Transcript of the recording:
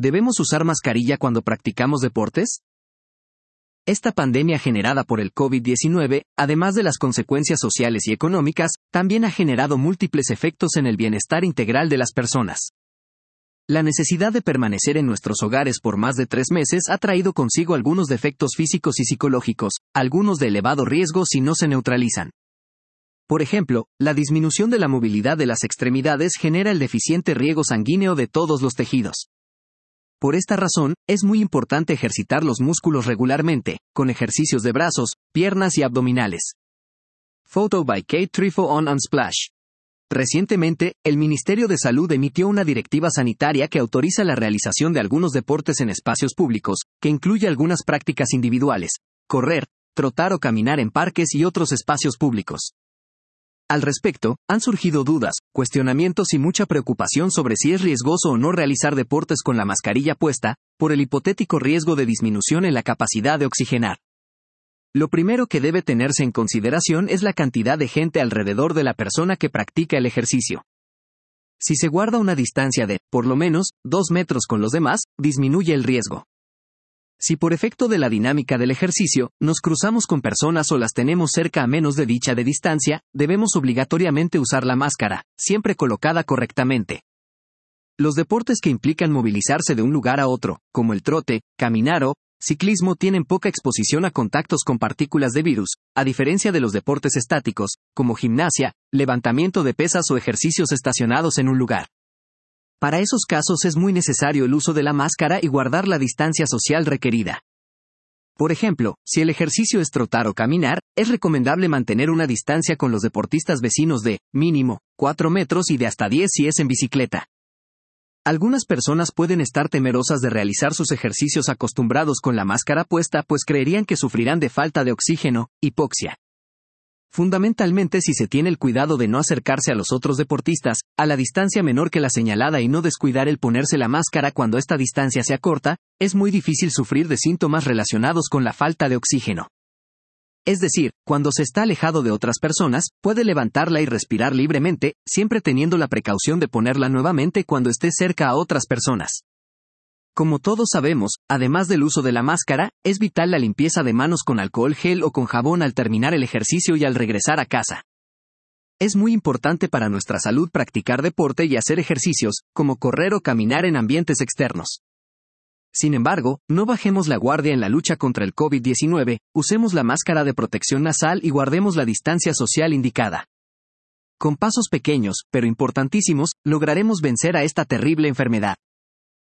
¿Debemos usar mascarilla cuando practicamos deportes? Esta pandemia generada por el COVID-19, además de las consecuencias sociales y económicas, también ha generado múltiples efectos en el bienestar integral de las personas. La necesidad de permanecer en nuestros hogares por más de 3 meses ha traído consigo algunos defectos físicos y psicológicos, algunos de elevado riesgo si no se neutralizan. Por ejemplo, la disminución de la movilidad de las extremidades genera el deficiente riego sanguíneo de todos los tejidos. Por esta razón, es muy importante ejercitar los músculos regularmente, con ejercicios de brazos, piernas y abdominales. Photo by Kate Trifo on Unsplash. Recientemente, el Ministerio de Salud emitió una directiva sanitaria que autoriza la realización de algunos deportes en espacios públicos, que incluye algunas prácticas individuales, correr, trotar o caminar en parques y otros espacios públicos. Al respecto, han surgido dudas, cuestionamientos y mucha preocupación sobre si es riesgoso o no realizar deportes con la mascarilla puesta, por el hipotético riesgo de disminución en la capacidad de oxigenar. Lo primero que debe tenerse en consideración es la cantidad de gente alrededor de la persona que practica el ejercicio. Si se guarda una distancia de, por lo menos, 2 metros con los demás, disminuye el riesgo. Si por efecto de la dinámica del ejercicio, nos cruzamos con personas o las tenemos cerca a menos de dicha de distancia, debemos obligatoriamente usar la máscara, siempre colocada correctamente. Los deportes que implican movilizarse de un lugar a otro, como el trote, caminar o ciclismo, tienen poca exposición a contactos con partículas de virus, a diferencia de los deportes estáticos, como gimnasia, levantamiento de pesas o ejercicios estacionados en un lugar. Para esos casos es muy necesario el uso de la máscara y guardar la distancia social requerida. Por ejemplo, si el ejercicio es trotar o caminar, es recomendable mantener una distancia con los deportistas vecinos de, mínimo, 4 metros y de hasta 10 si es en bicicleta. Algunas personas pueden estar temerosas de realizar sus ejercicios acostumbrados con la máscara puesta, pues creerían que sufrirán de falta de oxígeno, hipoxia. Fundamentalmente, si se tiene el cuidado de no acercarse a los otros deportistas, a la distancia menor que la señalada y no descuidar el ponerse la máscara cuando esta distancia se acorta, es muy difícil sufrir de síntomas relacionados con la falta de oxígeno. Es decir, cuando se está alejado de otras personas, puede levantarla y respirar libremente, siempre teniendo la precaución de ponerla nuevamente cuando esté cerca a otras personas. Como todos sabemos, además del uso de la máscara, es vital la limpieza de manos con alcohol gel o con jabón al terminar el ejercicio y al regresar a casa. Es muy importante para nuestra salud practicar deporte y hacer ejercicios, como correr o caminar en ambientes externos. Sin embargo, no bajemos la guardia en la lucha contra el COVID-19, usemos la máscara de protección nasal y guardemos la distancia social indicada. Con pasos pequeños, pero importantísimos, lograremos vencer a esta terrible enfermedad.